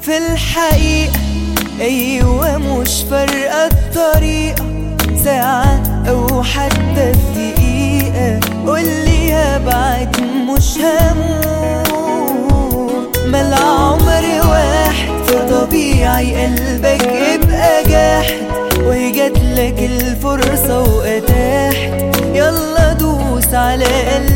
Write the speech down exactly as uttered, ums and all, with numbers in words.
في الحقيقة أيوة مش فارقة الطريقة، ساعة أو حتى في دقيقة قولي هبعد مش هموت. ما العمر واحد فطبيعي قلبك يبقى جاحد، وهي جاتلك الفرصة وأتاحت، يلا دوس على قلبك